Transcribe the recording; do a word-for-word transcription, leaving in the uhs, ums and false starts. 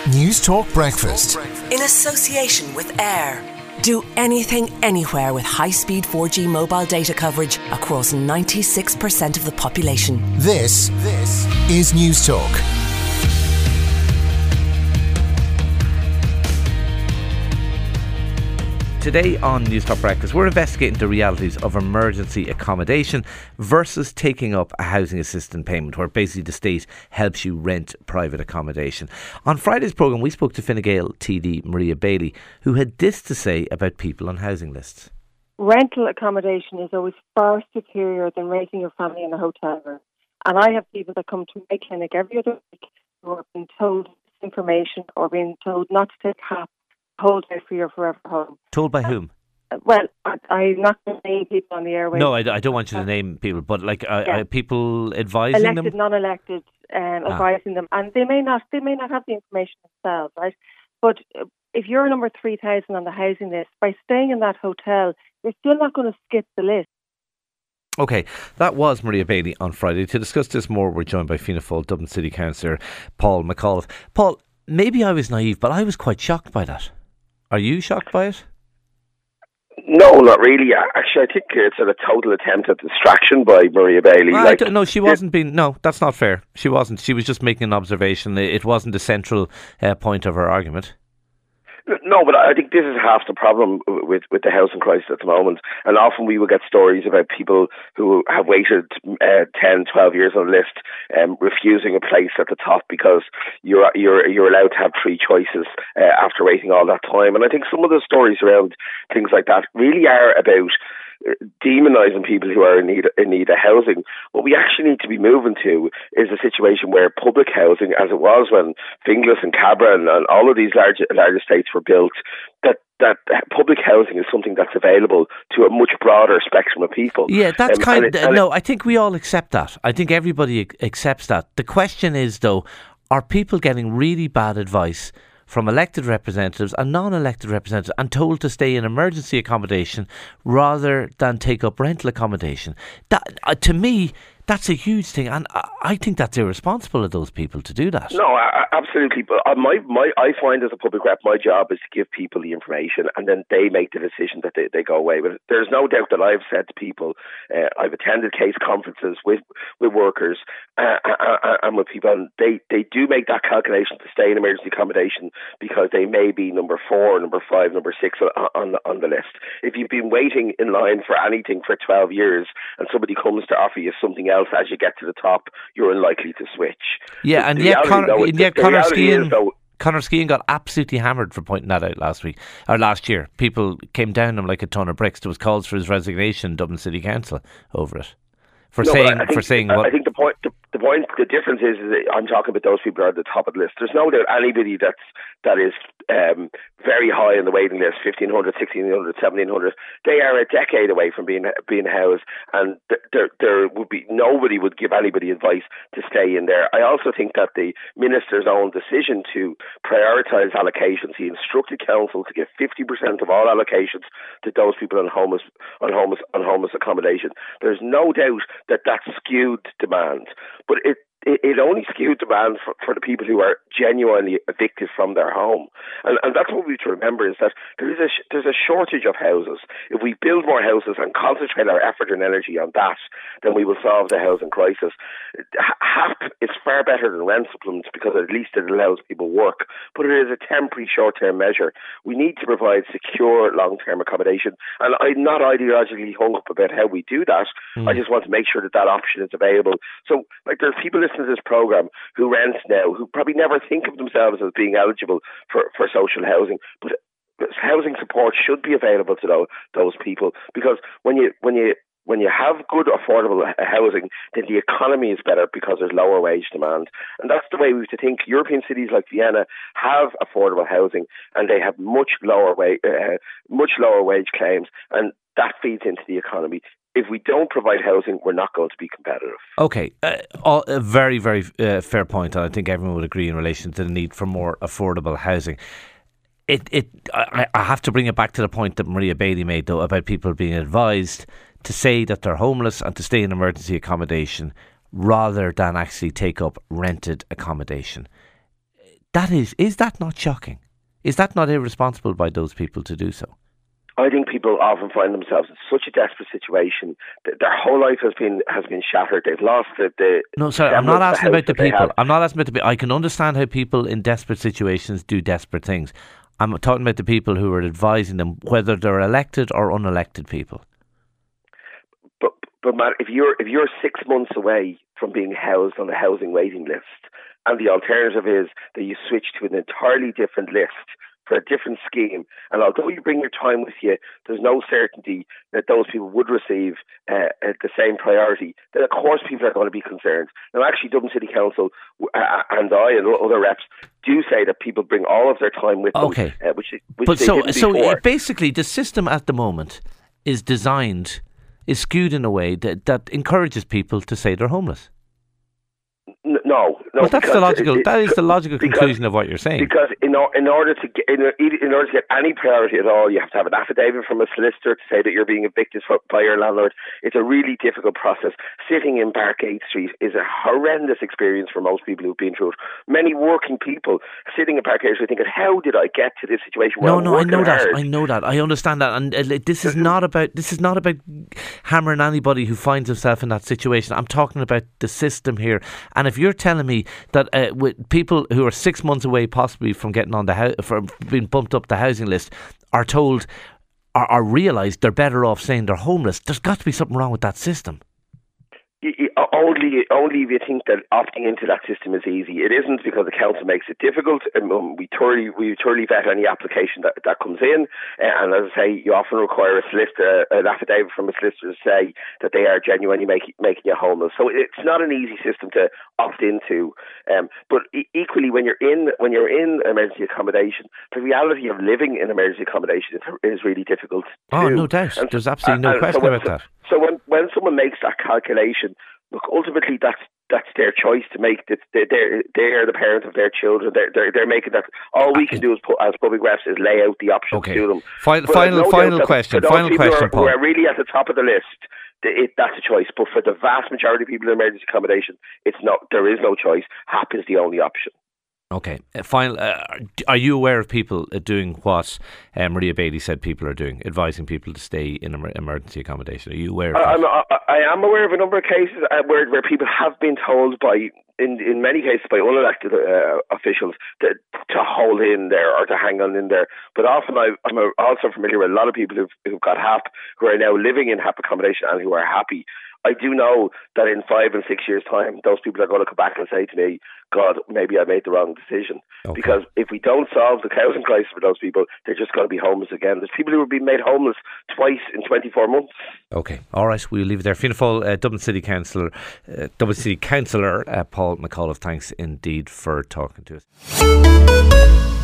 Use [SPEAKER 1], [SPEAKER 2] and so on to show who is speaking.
[SPEAKER 1] News Talk Breakfast.
[SPEAKER 2] In association with Air. Do anything, anywhere with high-speed four G mobile data coverage across ninety-six percent of the population.
[SPEAKER 1] This, this is News Talk.
[SPEAKER 3] Today on News Talk Breakfast, we're investigating the realities of emergency accommodation versus taking up a housing assistance payment, where basically the state helps you rent private accommodation. On Friday's programme, we spoke to Fine Gael T D Maria Bailey, who had this to say about people on housing lists.
[SPEAKER 4] Rental accommodation is always far superior than raising your family in a hotel room. And I have people that come to my clinic every other week who are being told information or being told not to take H A P, hold out for your forever home.
[SPEAKER 3] Told by whom?
[SPEAKER 4] Uh, well, I, I'm not going to name people on the airwaves.
[SPEAKER 3] No, I, I don't want you to name people, but like, uh,
[SPEAKER 4] yeah.
[SPEAKER 3] are people advising
[SPEAKER 4] Elected,
[SPEAKER 3] them?
[SPEAKER 4] Elected, non-elected, um,
[SPEAKER 3] ah.
[SPEAKER 4] advising them, and they may not, they may not have the information themselves, right? But uh, if you're number three thousand on the housing list, by staying in that hotel, you're still not going to skip the list.
[SPEAKER 3] OK, that was Maria Bailey on Friday. To discuss this more, we're joined by Fianna Fáil Dublin City Councillor Paul McAuliffe. Paul, maybe I was naive, but I was quite shocked by that. Are you shocked by it?
[SPEAKER 5] No, not really. Actually, I think it's a total attempt at distraction by Maria Bailey.
[SPEAKER 3] Well,
[SPEAKER 5] like,
[SPEAKER 3] no, she wasn't being... No, that's not fair. She wasn't. She was just making an observation. It wasn't the central uh, point of her argument.
[SPEAKER 5] No, but I think this is half the problem with, with the housing crisis at the moment. And often we will get stories about people who have waited uh, ten, twelve years on a list, um, refusing a place at the top because you're you're you're allowed to have three choices uh, after waiting all that time. And I think some of the stories around things like that really are about demonising people who are in need, in need of housing. What we actually need to be moving to is a situation where public housing, as it was when Finglas and Cabra and, and all of these large, large estates were built, that that public housing is something that's available to a much broader spectrum of people.
[SPEAKER 3] Yeah, that's
[SPEAKER 5] um,
[SPEAKER 3] kind of...
[SPEAKER 5] it,
[SPEAKER 3] No, I think we all accept that. I think everybody accepts that. The question is, though, are people getting really bad advice from elected representatives and non-elected representatives and told to stay in emergency accommodation rather than take up rental accommodation? That, uh, to me, that's a huge thing, and I, I think that's irresponsible of those people to do that.
[SPEAKER 5] No, I, absolutely. But uh, my, my, I find as a public rep, my job is to give people the information, and then they make the decision that they, they go away with it. There's no doubt that I've said to people, uh, I've attended case conferences with with workers uh, uh, and with people, and they, they do make that calculation to stay in emergency accommodation because they may be number four, number five, number six on the, on the list. If you've been waiting in line for anything for twelve years and somebody comes to offer you something else as you get to the top, you're unlikely to switch.
[SPEAKER 3] Yeah, and yet, Conor, though, and yet Conor Skehan, though, Conor Skehan got absolutely hammered for pointing that out last week or last year. People came down him like a ton of bricks. There was calls for his resignation in Dublin City Council over it. For no, saying, think, for saying what?
[SPEAKER 5] I think the point, the, the point, the difference is, is that I'm talking about those people who are at the top of the list. There's no doubt anybody that's that is um, very high on the waiting list, fifteen hundred, sixteen hundred, seventeen hundred. They are a decade away from being being housed, and there there would be nobody would give anybody advice to stay in there. I also think that the minister's own decision to prioritise allocations, he instructed council to give fifty percent of all allocations to those people on homeless on homeless on homeless accommodation. There's no doubt that that skewed demand, but it It, it only skewed demand for, for the people who are genuinely evicted from their home. And, and that's what we have to remember, is that there is a, there's a shortage of houses. If we build more houses and concentrate our effort and energy on that, then we will solve the housing crisis. H A P is far better than rent supplements because at least it allows people work, but it is a temporary short-term measure. We need to provide secure long-term accommodation. And I'm not ideologically hung up about how we do that. Mm. I just want to make sure that that option is available. So, like, there's people listening to this programme who rent now, who probably never think of themselves as being eligible for, for social housing, but housing support should be available to those, those people, because when you when you when you have good affordable housing, then the economy is better because there's lower wage demand. And that's the way we have to think. European cities like Vienna have affordable housing, and they have much lower wage, uh, much lower wage claims, and that feeds into the economy. If we don't provide housing, we're not going to be competitive.
[SPEAKER 3] Okay, uh, all, a very, very uh, fair point, and I think everyone would agree in relation to the need for more affordable housing. It, it, I, I have to bring it back to the point that Maria Bailey made, though, about people being advised to say that they're homeless and to stay in emergency accommodation rather than actually take up rented accommodation. That is, is that not shocking? Is that not irresponsible by those people to do so?
[SPEAKER 5] I think people often find themselves in such a desperate situation that their whole life has been has been shattered. They've lost the. the
[SPEAKER 3] no, sorry, I'm not asking about the people. I'm not asking about the people. I can understand how people in desperate situations do desperate things. I'm talking about the people who are advising them, whether they're elected or unelected people.
[SPEAKER 5] But but Matt, if you're if you're six months away from being housed on a housing waiting list, and the alternative is that you switch to an entirely different list for a different scheme, and although you bring your time with you, there's no certainty that those people would receive uh, the same priority, then of course people are going to be concerned. Now actually Dublin City Council uh, and I and other reps do say that people bring all of their time with
[SPEAKER 3] okay.
[SPEAKER 5] them, uh, which, which
[SPEAKER 3] but
[SPEAKER 5] they
[SPEAKER 3] so,
[SPEAKER 5] didn't
[SPEAKER 3] so
[SPEAKER 5] before.
[SPEAKER 3] Basically the system at the moment is designed, is skewed in a way that, that encourages people to say they're homeless.
[SPEAKER 5] No, no.
[SPEAKER 3] Well, that's the logical.
[SPEAKER 5] It,
[SPEAKER 3] that is the logical
[SPEAKER 5] because,
[SPEAKER 3] conclusion of what you're saying.
[SPEAKER 5] Because in, in order to get in, in order to get any priority at all, you have to have an affidavit from a solicitor to say that you're being evicted by your landlord. It's a really difficult process. Sitting in Parkgate Street is a horrendous experience for most people who've been through it. Many working people sitting in Parkgate Street thinking, "How did I get to this situation?" Where
[SPEAKER 3] no,
[SPEAKER 5] I'm
[SPEAKER 3] no, I know
[SPEAKER 5] hard?
[SPEAKER 3] that. I know that. I understand that. And uh, this is not about. This is not about hammering anybody who finds himself in that situation. I'm talking about the system here. And if you're telling me that uh, with people who are six months away possibly from getting on the house, from being bumped up the housing list, are told or, or realise they're better off saying they're homeless, there's got to be something wrong with that system.
[SPEAKER 5] Only, only if you think that opting into that system is easy. It isn't, because the council makes it difficult. Um, we thoroughly, we thoroughly vet any application that, that comes in, uh, and as I say, you often require a solicitor, uh, an affidavit from a solicitor to say that they are genuinely making making you homeless. So it's not an easy system to opt into. Um, but e- equally, when you're in when you're in emergency accommodation, the reality of living in emergency accommodation is, is really difficult.
[SPEAKER 3] Oh,
[SPEAKER 5] too.
[SPEAKER 3] no doubt.
[SPEAKER 5] And,
[SPEAKER 3] There's absolutely no
[SPEAKER 5] and,
[SPEAKER 3] question
[SPEAKER 5] so when,
[SPEAKER 3] about that.
[SPEAKER 5] So when when someone makes that calculation, look, ultimately that's that's their choice to make. They're they're, they're the parent of their children. They're, they're they're making that. All we can do as as public reps is lay out the options
[SPEAKER 3] okay.
[SPEAKER 5] to them.
[SPEAKER 3] Final final,
[SPEAKER 5] no
[SPEAKER 3] final question. Final question,
[SPEAKER 5] who are,
[SPEAKER 3] Paul.
[SPEAKER 5] Who are really at the top of the list. It, that's a choice. But for the vast majority of people in emergency accommodation, it's not. There is no choice. H A P is the only option.
[SPEAKER 3] Okay. Uh, final. Uh, are you aware of people uh, doing what uh, Maria Bailey said people are doing, advising people to stay in emer- emergency accommodation? Are you aware of
[SPEAKER 5] I,
[SPEAKER 3] that?
[SPEAKER 5] I'm, I, I am aware of a number of cases uh, where where people have been told by, in in many cases by unelected uh, officials, to, to hold in there or to hang on in there. But often I, I'm also familiar with a lot of people who've, who've got H A P, who are now living in H A P accommodation and who are happy. I do know that in five and six years' time, those people are going to come back and say to me, God, maybe I made the wrong decision. Okay. Because if we don't solve the housing crisis for those people, they're just going to be homeless again. There's people who have been made homeless twice in twenty-four months.
[SPEAKER 3] Okay, all right, we'll leave it there. Fianna Fáil, uh, Dublin City Councillor, uh, Dublin City Councillor uh, Paul McAuliffe, thanks indeed for talking to us.